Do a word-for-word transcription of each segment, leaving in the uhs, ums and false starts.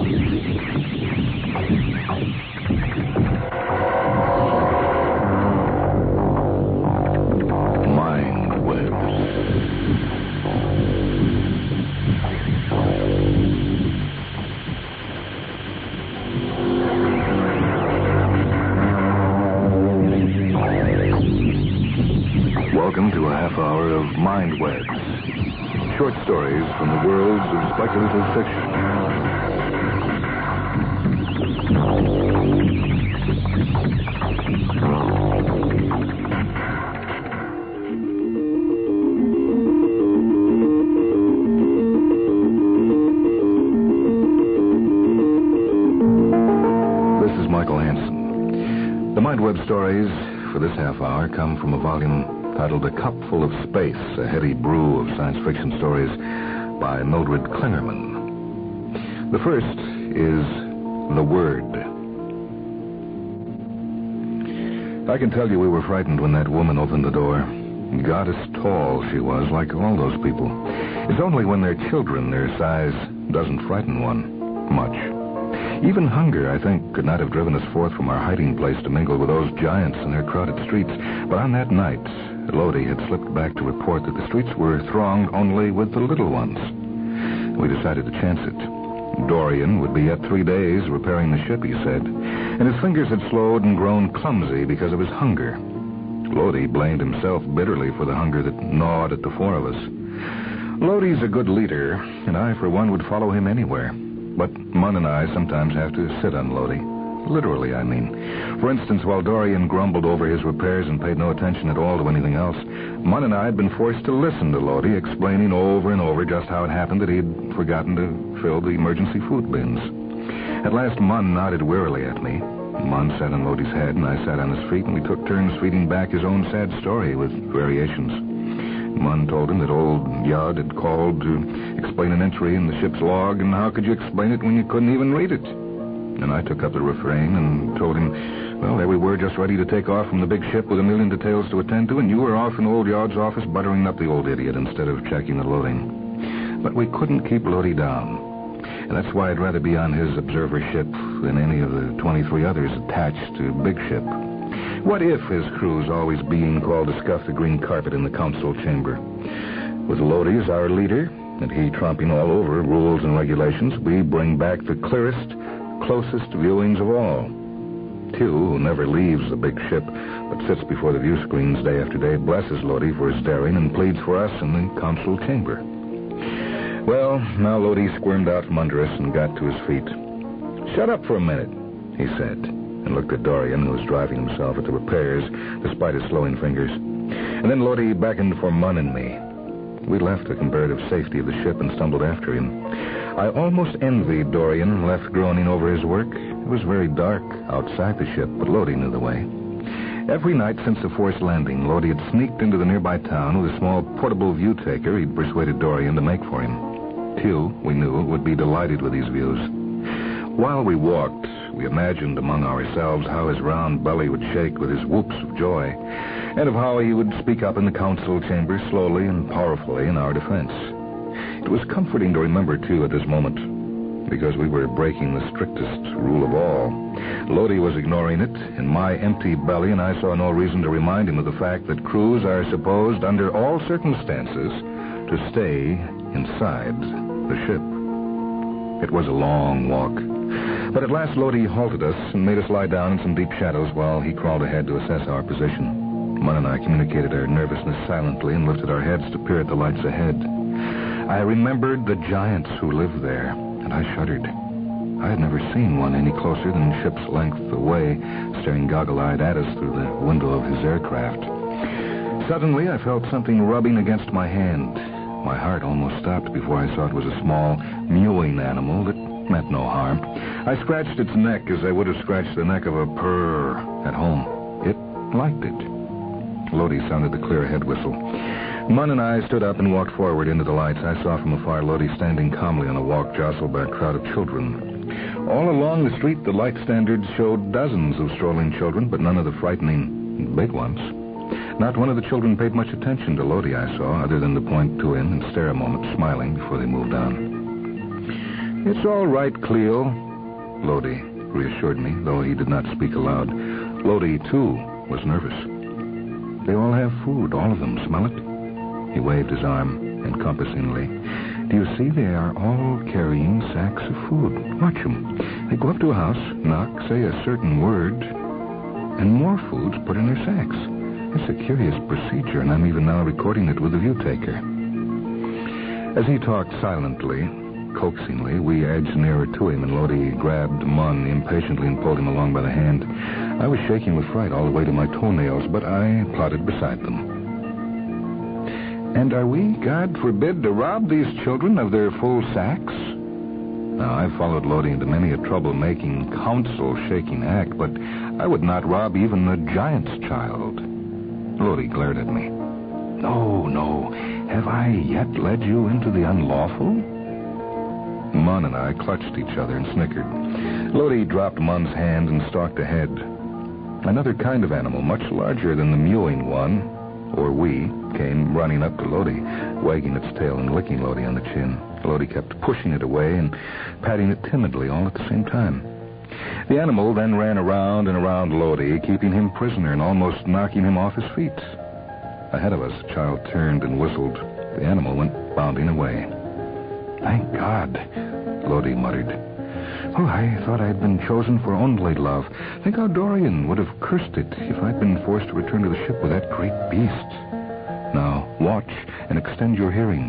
Welcome to a half hour of Mind Webs. Short stories from the worlds of speculative fiction. This is Michael Hansen. The Mind Web stories for this half hour come from a volume titled A Cupful of Space, a heady brew of science fiction stories by Mildred Klingerman. The first is The Word. I can tell you we were frightened when that woman opened the door. Goddess tall she was, like all those people. It's only when they're children their size doesn't frighten one much. Even hunger, I think, could not have driven us forth from our hiding place to mingle with those giants in their crowded streets. But on that night, Lodi had slipped back to report that the streets were thronged only with the little ones. We decided to chance it. Dorian would be yet three days repairing the ship, he said, and his fingers had slowed and grown clumsy because of his hunger. Lodi blamed himself bitterly for the hunger that gnawed at the four of us. Lodi's a good leader, and I, for one, would follow him anywhere. But Munn and I sometimes have to sit on Lodi. Literally, I mean. For instance, while Dorian grumbled over his repairs and paid no attention at all to anything else, Munn and I had been forced to listen to Lodi explaining over and over just how it happened that he'd forgotten to fill the emergency food bins. At last, Munn nodded wearily at me. Munn sat on Lodi's head, and I sat on his feet, and we took turns feeding back his own sad story with variations. Munn told him that old Yod had called to explain an entry in the ship's log, and how could you explain it when you couldn't even read it? And I took up the refrain and told him, well, there we were just ready to take off from the big ship with a million details to attend to, and you were off in old Yod's office buttering up the old idiot instead of checking the loading. But we couldn't keep Lodi down, and that's why I'd rather be on his observer ship than any of the twenty-three others attached to Big Ship. What if his crew's always being called to scuff the green carpet in the council chamber? With Lodi as our leader, and he tromping all over rules and regulations, we bring back the clearest, closest viewings of all. Tew, who never leaves the big ship, but sits before the view screens day after day, blesses Lodi for his daring and pleads for us in the council chamber. Well, now Lodi squirmed out from under us and got to his feet. Shut up for a minute, he said, and looked at Dorian, who was driving himself at the repairs, despite his slowing fingers. And then Lodi beckoned for Munn and me. We left the comparative safety of the ship and stumbled after him. I almost envied Dorian, left groaning over his work. It was very dark outside the ship, but Lodi knew the way. Every night since the forced landing, Lodi had sneaked into the nearby town with a small portable view-taker he'd persuaded Dorian to make for him. Tew, we knew, would be delighted with these views. While we walked, we imagined among ourselves how his round belly would shake with his whoops of joy, and of how he would speak up in the council chamber slowly and powerfully in our defense. It was comforting to remember, too, at this moment, because we were breaking the strictest rule of all. Lodi was ignoring it in my empty belly, and I saw no reason to remind him of the fact that crews are supposed, under all circumstances, to stay inside the ship. It was a long walk. But at last Lodi halted us and made us lie down in some deep shadows while he crawled ahead to assess our position. Munn and I communicated our nervousness silently and lifted our heads to peer at the lights ahead. I remembered the giants who lived there, and I shuddered. I had never seen one any closer than ship's length away, staring goggle-eyed at us through the window of his aircraft. Suddenly, I felt something rubbing against my hand. My heart almost stopped before I saw it was a small, mewing animal that meant no harm. I scratched its neck as I would have scratched the neck of a purr at home. It liked it. Lodi sounded the clear head whistle. Munn and I stood up and walked forward into the lights. I saw from afar Lodi standing calmly on a walk jostled by a crowd of children. All along the street, the light standards showed dozens of strolling children, but none of the frightening big ones. Not one of the children paid much attention to Lodi, I saw, other than to point to him and stare a moment, smiling, before they moved on. It's all right, Cleo, Lodi reassured me, though he did not speak aloud. Lodi, too, was nervous. They all have food, all of them. Smell it? He waved his arm encompassingly. Do you see, they are all carrying sacks of food. Watch them. They go up to a house, knock, say a certain word, and more food's put in their sacks. It's a curious procedure, and I'm even now recording it with the view taker. As he talked silently, coaxingly, we edged nearer to him, and Lodi grabbed Mun impatiently and pulled him along by the hand. I was shaking with fright all the way to my toenails, but I plodded beside them. And are we, God forbid, to rob these children of their full sacks? Now, I've followed Lodi into many a trouble-making, counsel-shaking act, but I would not rob even a giant's child. Lodi glared at me. No, no. Have I yet led you into the unlawful? Mun and I clutched each other and snickered. Lodi dropped Mun's hand and stalked ahead. Another kind of animal, much larger than the mewing one, or we, came running up to Lodi, wagging its tail and licking Lodi on the chin. Lodi kept pushing it away and patting it timidly all at the same time. The animal then ran around and around Lodi, keeping him prisoner and almost knocking him off his feet. Ahead of us, the child turned and whistled. The animal went bounding away. Thank God, Lodi muttered. Oh, I thought I'd been chosen for only love. Think how Dorian would have cursed it if I'd been forced to return to the ship with that great beast. Now, watch and extend your hearing.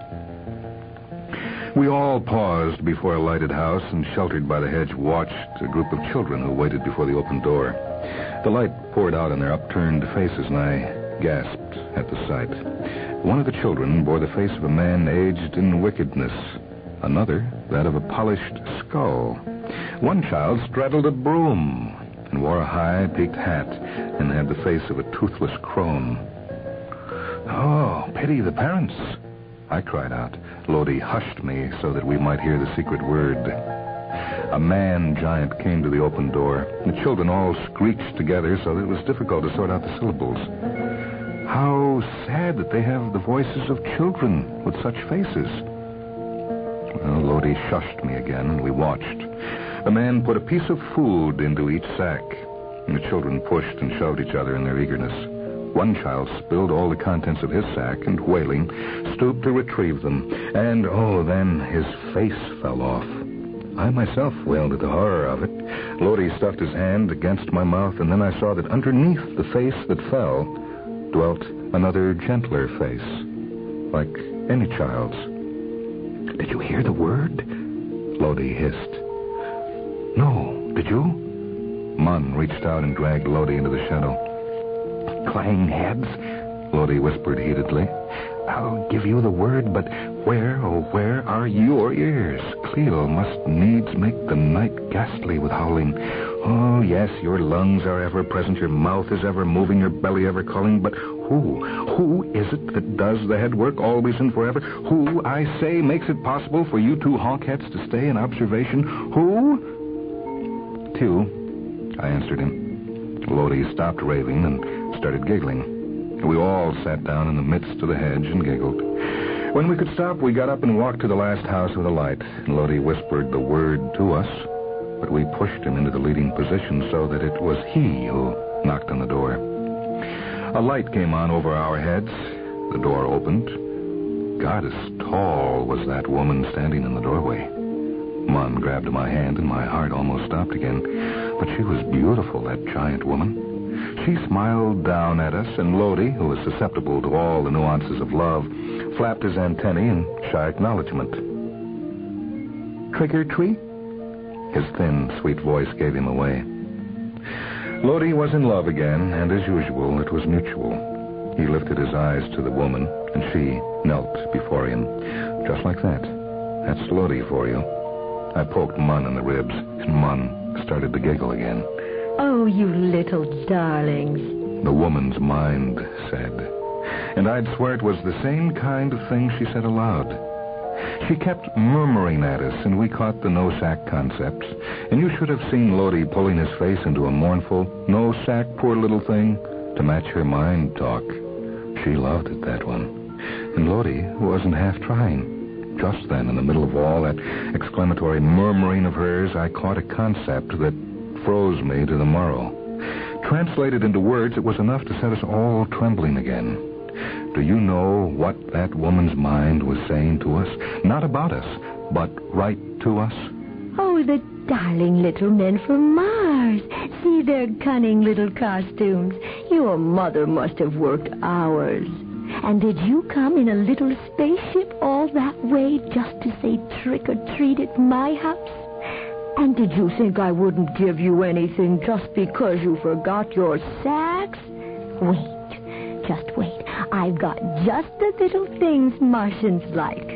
We all paused before a lighted house and, sheltered by the hedge, watched a group of children who waited before the open door. The light poured out on their upturned faces, and I gasped at the sight. One of the children bore the face of a man aged in wickedness. Another, that of a polished skull. One child straddled a broom and wore a high, peaked hat and had the face of a toothless crone. Oh, pity the parents, I cried out. Lodi hushed me so that we might hear the secret word. A man-giant came to the open door. The children all screeched together so that it was difficult to sort out the syllables. How sad that they have the voices of children with such faces. Well, Lodi shushed me again, and we watched. The man put a piece of food into each sack, and the children pushed and shoved each other in their eagerness. One child spilled all the contents of his sack and, wailing, stooped to retrieve them. And, oh, then his face fell off. I myself wailed at the horror of it. Lodi stuffed his hand against my mouth, and then I saw that underneath the face that fell dwelt another gentler face, like any child's. Did you hear the word? Lodi hissed. No, did you? Mun reached out and dragged Lodi into the shadow. Clang heads, Lodi whispered heatedly. I'll give you the word, but where, oh, where are your ears? Cleo must needs make the night ghastly with howling. Oh, yes, your lungs are ever present, your mouth is ever moving, your belly ever calling, but who, who is it that does the head work always and forever? Who, I say, makes it possible for you two honkheads to stay in observation? Who? Two, I answered him. Lodi stopped raving and started giggling. We all sat down in the midst of the hedge and giggled. When we could stop, we got up and walked to the last house with a light. Lodi whispered the word to us, but we pushed him into the leading position so that it was he who knocked on the door. A light came on over our heads. The door opened. Goddess tall was that woman standing in the doorway. Mun grabbed my hand, and my heart almost stopped again. But she was beautiful, that giant woman. She smiled down at us, and Lodi, who was susceptible to all the nuances of love, flapped his antennae in shy acknowledgement. Trick or treat? His thin, sweet voice gave him away. Lodi was in love again, and as usual, it was mutual. He lifted his eyes to the woman, and she knelt before him, just like that. That's Lodi for you. I poked Mun in the ribs, and Mun started to giggle again. Oh, you little darlings, the woman's mind said. And I'd swear it was the same kind of thing she said aloud. She kept murmuring at us, and we caught the no-sack concepts. And you should have seen Lodi pulling his face into a mournful, no-sack, poor little thing, to match her mind talk. She loved it, that one. And Lodi wasn't half trying. just then, in the middle of all that exclamatory murmuring of hers, I caught a concept that froze me to the marrow. Translated into words, it was enough to set us all trembling again. Do you know what that woman's mind was saying to us? Not about us, but right to us? Oh, the darling little men from Mars. See their cunning little costumes. Your mother must have worked hours. And did you come in a little spaceship all that way just to say trick or treat at my house? And did you think I wouldn't give you anything just because you forgot your sacks? Wait, just wait. I've got just the little things Martians like.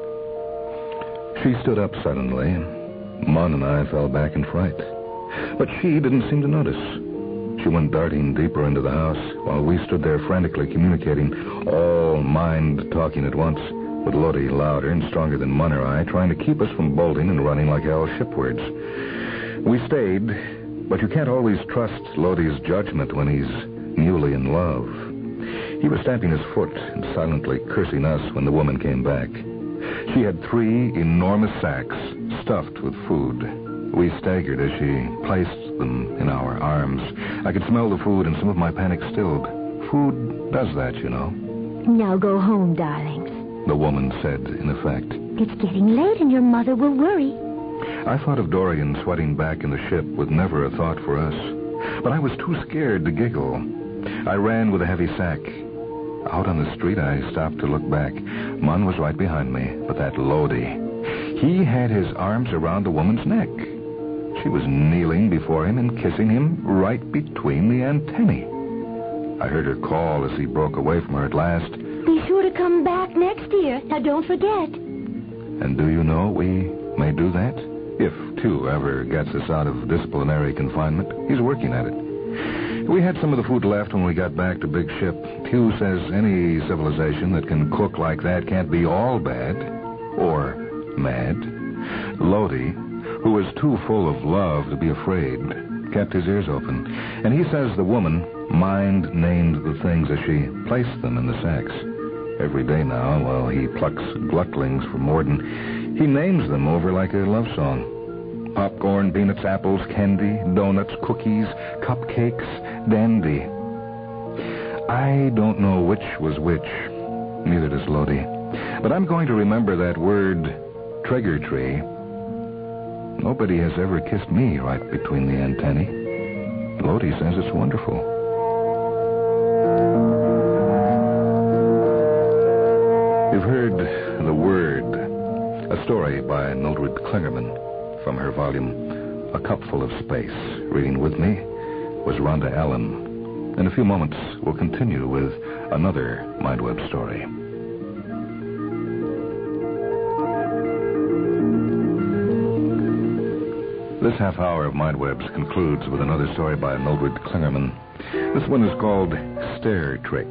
She stood up suddenly. Mon and I fell back in fright. But she didn't seem to notice. She went darting deeper into the house while we stood there frantically communicating, all mind talking at once, with Lodi louder and stronger than Mon or I, trying to keep us from bolting and running like hell shipwards. We stayed, but you can't always trust Lodi's judgment when he's newly in love. He was stamping his foot and silently cursing us when the woman came back. She had three enormous sacks stuffed with food. We staggered as she placed them in our arms. I could smell the food, and some of my panic stilled. Food does that, you know. Now go home, darlings, the woman said, in effect. It's getting late and your mother will worry. I thought of Dorian sweating back in the ship with never a thought for us. But I was too scared to giggle. I ran with a heavy sack. Out on the street, I stopped to look back. Mon was right behind me, but that Lodi. He had his arms around the woman's neck. She was kneeling before him and kissing him right between the antennae. I heard her call as he broke away from her at last. Be sure to come back next year. Now, don't forget. And do you know we may do that? If Tew ever gets us out of disciplinary confinement. He's working at it. We had some of the food left when we got back to Big Ship. Tew says any civilization that can cook like that can't be all bad or mad. Lodi, who was too full of love to be afraid, kept his ears open. And he says the woman mind named the things as she placed them in the sacks. Every day now, while he plucks glutlings for Morden, he names them over like a love song. Popcorn, peanuts, apples, candy, donuts, cookies, cupcakes, dandy. I don't know which was which. Neither does Lodi. But I'm going to remember that word, trigger tree. Nobody has ever kissed me right between the antennae. Lodi says it's wonderful. You've heard The Word, a story by Mildred Klingerman from her volume, A Cupful of Space. Reading with me was Rhonda Allen. In a few moments, we'll continue with another Mindweb story. This half hour of Mindwebs concludes with another story by Mildred Klingerman. This one is called Stair Trick.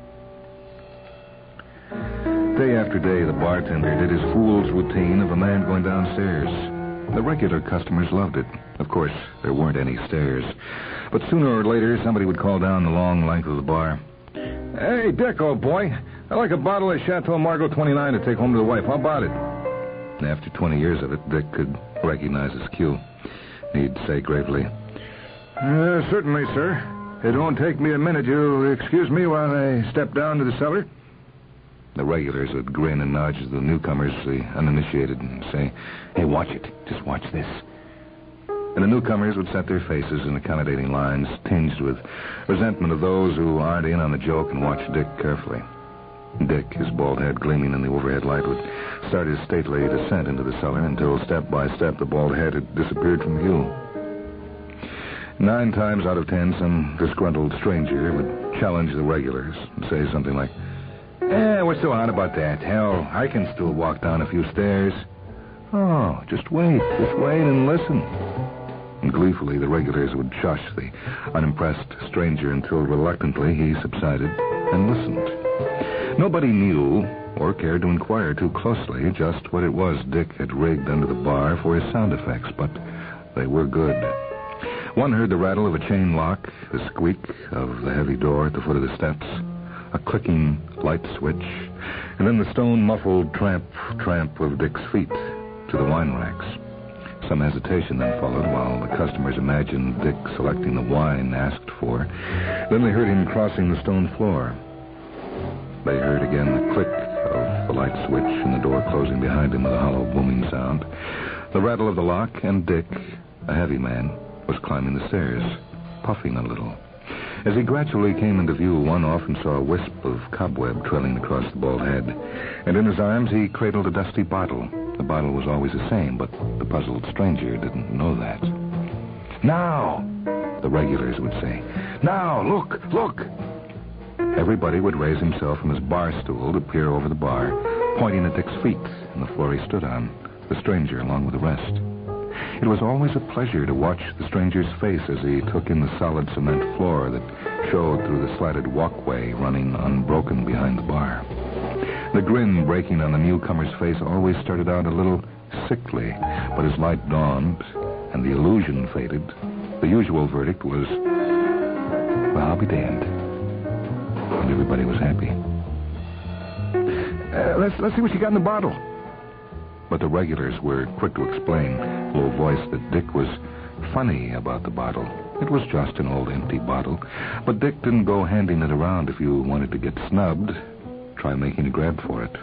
Day after day, the bartender did his fool's routine of a man going downstairs. The regular customers loved it. Of course, there weren't any stairs. But sooner or later, somebody would call down the long length of the bar. Hey, Dick, old boy, I'd like a bottle of Chateau Margaux twenty-nine to take home to the wife. How about it? After twenty years of it, Dick could recognize his cue. He'd say gravely, uh, certainly, sir. It won't take me a minute. You'll excuse me while I step down to the cellar? The regulars would grin and nudge the newcomers, the uninitiated, and say, hey, watch it. Just watch this. And the newcomers would set their faces in accommodating lines, tinged with resentment of those who aren't in on the joke, and watch Dick carefully. Dick, his bald head gleaming in the overhead light, would start his stately descent into the cellar until step by step the bald head had disappeared from view. Nine times out of ten, some disgruntled stranger would challenge the regulars and say something like, eh, what's so hot about that? Hell, I can still walk down a few stairs. Oh, just wait, just wait and listen. And gleefully, the regulars would shush the unimpressed stranger until reluctantly he subsided and listened. Nobody knew or cared to inquire too closely just what it was Dick had rigged under the bar for his sound effects, but they were good. One heard the rattle of a chain lock, the squeak of the heavy door at the foot of the steps, a clicking light switch, and then the stone-muffled tramp, tramp of Dick's feet to the wine racks. Some hesitation then followed while the customers imagined Dick selecting the wine asked for. Then they heard him crossing the stone floor. They heard again the click of the light switch and the door closing behind him with a hollow booming sound. The rattle of the lock, and Dick, a heavy man, was climbing the stairs, puffing a little. As he gradually came into view, one often saw a wisp of cobweb trailing across the bald head, and in his arms he cradled a dusty bottle. The bottle was always the same, but the puzzled stranger didn't know that. "Now!" the regulars would say. "Now! Look! Look!" Everybody would raise himself from his bar stool to peer over the bar, pointing at Dick's feet and the floor he stood on, the stranger along with the rest. It was always a pleasure to watch the stranger's face as he took in the solid cement floor that showed through the slatted walkway running unbroken behind the bar. The grin breaking on the newcomer's face always started out a little sickly, but as light dawned and the illusion faded, the usual verdict was, "Well, I'll be damned." And everybody was happy. Uh, let's, let's see what you got in the bottle. But the regulars were quick to explain, low voiced, that Dick was funny about the bottle. It was just an old empty bottle, but Dick didn't go handing it around. If you wanted to get snubbed, try making a grab for it.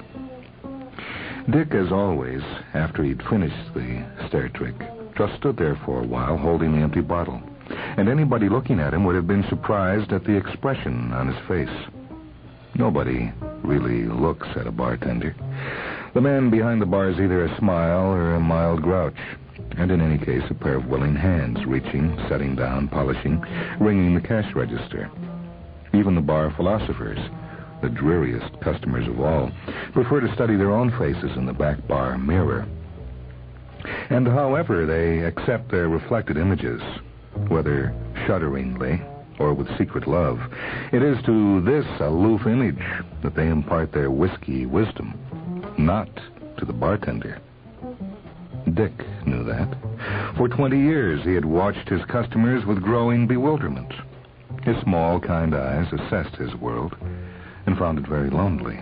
Dick, as always, after he'd finished the stair trick, just stood there for a while holding the empty bottle, and anybody looking at him would have been surprised at the expression on his face. Nobody really looks at a bartender. The man behind the bar is either a smile or a mild grouch, and in any case, a pair of willing hands reaching, setting down, polishing, ringing the cash register. Even the bar philosophers, the dreariest customers of all, prefer to study their own faces in the back bar mirror. And however they accept their reflected images, whether shudderingly or with secret love, it is to this aloof image that they impart their whiskey wisdom, not to the bartender. Dick knew that. For twenty years he had watched his customers with growing bewilderment. His small, kind eyes assessed his world and found it very lonely.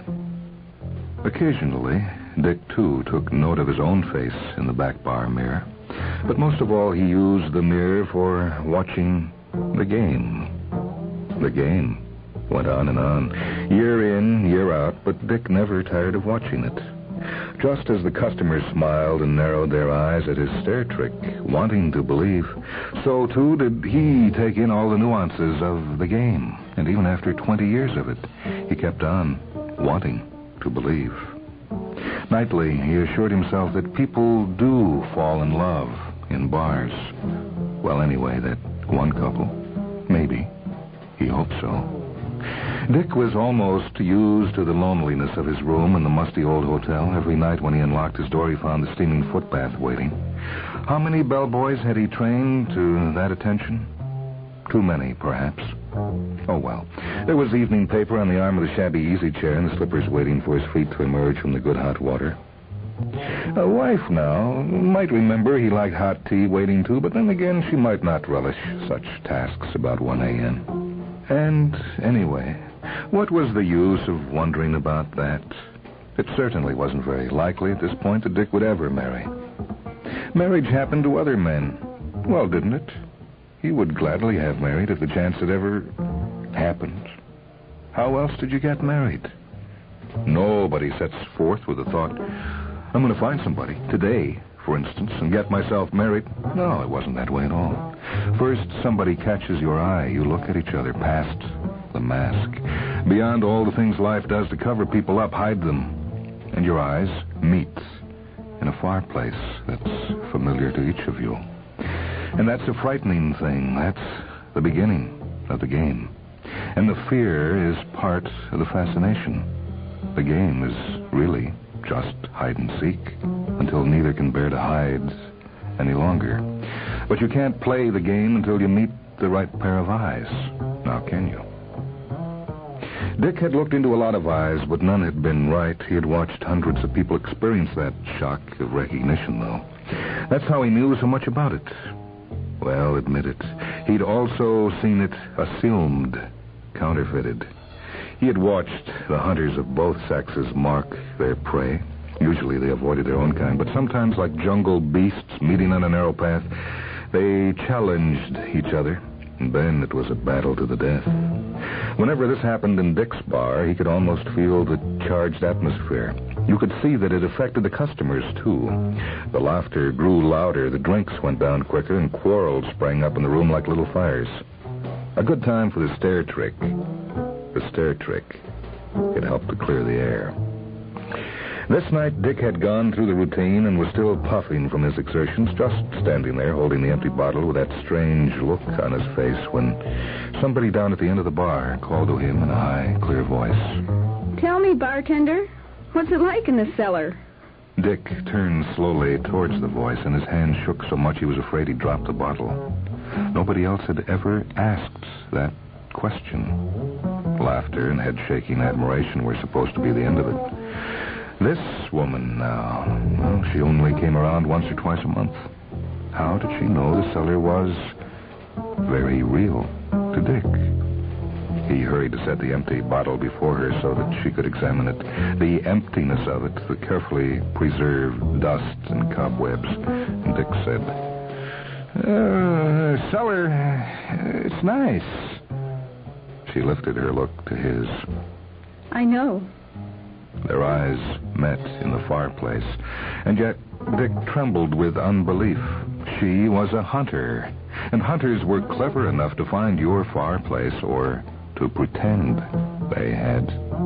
Occasionally, Dick, too, took note of his own face in the back bar mirror, but most of all he used the mirror for watching the game. The game went on and on, year in, year out, but Dick never tired of watching it. Just as the customers smiled and narrowed their eyes at his stair trick, wanting to believe, so too did he take in all the nuances of the game. And even after twenty years of it, he kept on wanting to believe. Nightly, he assured himself that people do fall in love in bars. Well, anyway, that one couple, maybe. He hoped so. Dick was almost used to the loneliness of his room in the musty old hotel. Every night when he unlocked his door, he found the steaming footbath waiting. How many bellboys had he trained to that attention? Too many, perhaps. Oh, well. There was the evening paper on the arm of the shabby easy chair and the slippers waiting for his feet to emerge from the good hot water. A wife, now, might remember he liked hot tea waiting too, but then again, she might not relish such tasks about one a.m. And anyway, what was the use of wondering about that? It certainly wasn't very likely at this point that Dick would ever marry. Marriage happened to other men. Well, didn't it? He would gladly have married if the chance had ever happened. How else did you get married? Nobody sets forth with the thought, I'm going to find somebody today, for instance, and get myself married. No, it wasn't that way at all. First, somebody catches your eye. You look at each other past the mask. Beyond all the things life does to cover people up, hide them. And your eyes meet in a far place that's familiar to each of you. And that's a frightening thing. That's the beginning of the game. And the fear is part of the fascination. The game is really just hide and seek until neither can bear to hide any longer. But you can't play the game until you meet the right pair of eyes. Now, can you? Dick had looked into a lot of eyes, but none had been right. He had watched hundreds of people experience that shock of recognition, though. That's how he knew so much about it. Well, admit it. He'd also seen it assumed, counterfeited. He had watched the hunters of both sexes mark their prey. Usually they avoided their own kind, but sometimes, like jungle beasts meeting on a narrow path, they challenged each other, and then it was a battle to the death. Whenever this happened in Dick's bar, he could almost feel the charged atmosphere. You could see that it affected the customers, too. The laughter grew louder, the drinks went down quicker, and quarrels sprang up in the room like little fires. A good time for the stare trick. The stare trick. It helped to clear the air. This night, Dick had gone through the routine and was still puffing from his exertions, just standing there holding the empty bottle with that strange look on his face when somebody down at the end of the bar called to him in a high, clear voice. Tell me, bartender, what's it like in the cellar? Dick turned slowly towards the voice, and his hand shook so much he was afraid he'd drop the bottle. Nobody else had ever asked that question. Laughter and head-shaking admiration were supposed to be the end of it. This woman now, well, she only came around once or twice a month. How did she know the cellar was very real to Dick? He hurried to set the empty bottle before her so that she could examine it. The emptiness of it, the carefully preserved dust and cobwebs. And Dick said, uh, cellar, uh, it's nice. She lifted her look to his. I know. Their eyes met in the fireplace, and yet Dick trembled with unbelief. She was a hunter, and hunters were clever enough to find your fireplace or to pretend they had.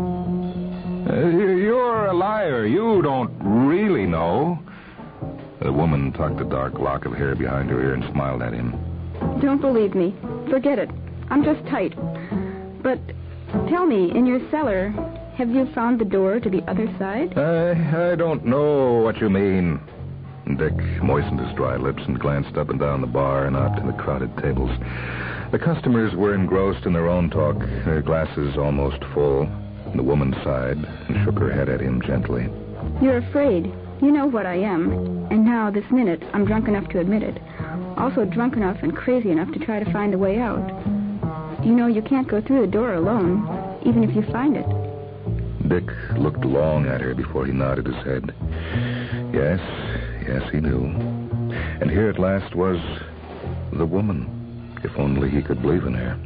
Uh, you're a liar. You don't really know. The woman tucked a dark lock of hair behind her ear and smiled at him. Don't believe me. Forget it. I'm just tight. But tell me, in your cellar, have you found the door to the other side? I, I don't know what you mean. Dick moistened his dry lips and glanced up and down the bar and out to the crowded tables. The customers were engrossed in their own talk, their glasses almost full. The woman sighed and shook her head at him gently. You're afraid. You know what I am. And now, this minute, I'm drunk enough to admit it. Also drunk enough and crazy enough to try to find a way out. You know you can't go through the door alone, even if you find it. Dick looked long at her before he nodded his head. Yes, yes, he knew. And here at last was the woman, if only he could believe in her.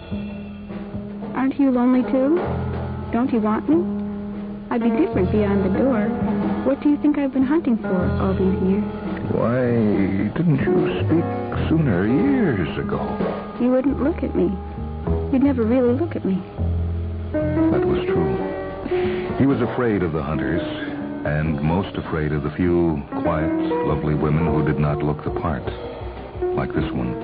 Aren't you lonely, too? Don't you want me? I'd be different beyond the door. What do you think I've been hunting for all these years? Why didn't you speak sooner, years ago? You wouldn't look at me. You'd never really look at me. That was true. He was afraid of the hunters, and most afraid of the few quiet, lovely women who did not look the part, like this one.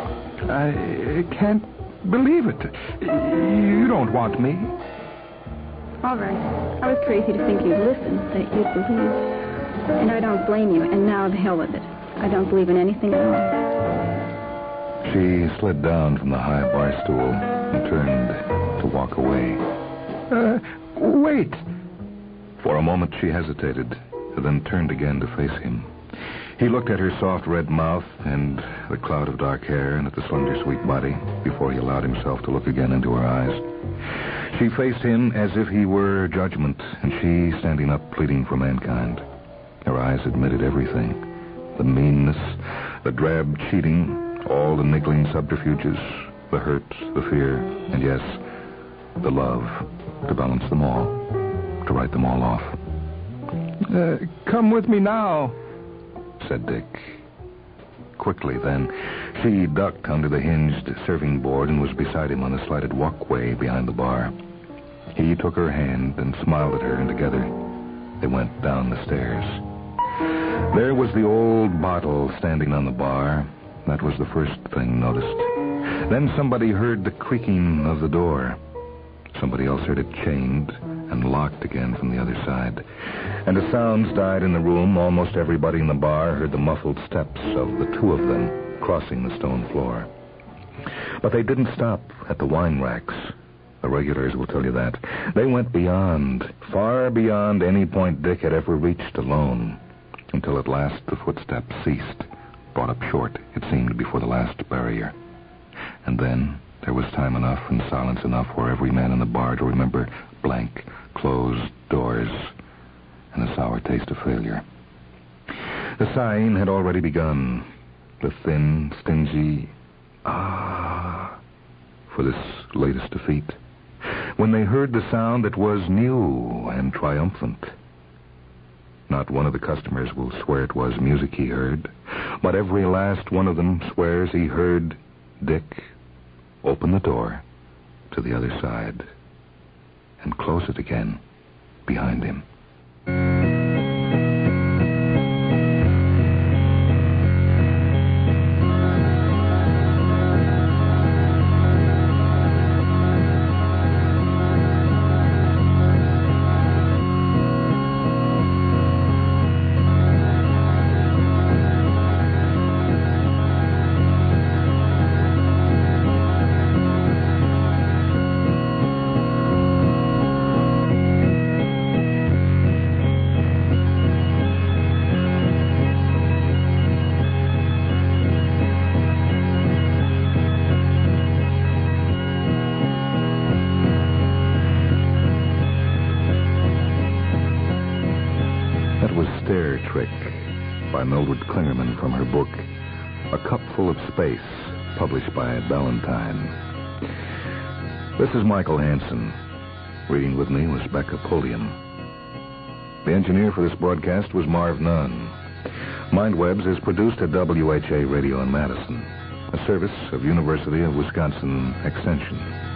I can't believe it. You don't want me. All right. I was crazy to think you'd listen, that you'd believe. And I don't blame you, and now the hell with it. I don't believe in anything at all. She slid down from the high bar stool and turned to walk away. Uh, wait. For a moment she hesitated, then turned again to face him. He looked at her soft red mouth and the cloud of dark hair and at the slender, sweet body before he allowed himself to look again into her eyes. She faced him as if he were judgment, and she standing up pleading for mankind. Her eyes admitted everything. The meanness, the drab cheating, all the niggling subterfuges, the hurt, the fear, and yes, the love, to balance them all, to write them all off. Uh, come with me now, said Dick. Quickly, then, she ducked under the hinged serving board and was beside him on the slighted walkway behind the bar. He took her hand and smiled at her, and together they went down the stairs. There was the old bottle standing on the bar. That was the first thing noticed. Then somebody heard the creaking of the door. Somebody else heard it chained and locked again from the other side. And the sounds died in the room. Almost everybody in the bar heard the muffled steps of the two of them crossing the stone floor. But they didn't stop at the wine racks. The regulars will tell you that. They went beyond, far beyond any point Dick had ever reached alone, until at last the footsteps ceased, brought up short, it seemed, before the last barrier. And then there there was time enough and silence enough for every man in the bar to remember blank, closed doors, and a sour taste of failure. The sighing had already begun. The thin, stingy ah for this latest defeat. When they heard the sound that was new and triumphant. Not one of the customers will swear it was music he heard, but every last one of them swears he heard Dick open the door to the other side and close it again behind him. That was Stair Trick by Mildred Klingerman from her book, A Cupful of Space, published by Ballantine. This is Michael Hansen. Reading with me was Becca Pulliam. The engineer for this broadcast was Marv Nunn. Mindwebs is produced at W H A Radio in Madison, a service of University of Wisconsin Extension.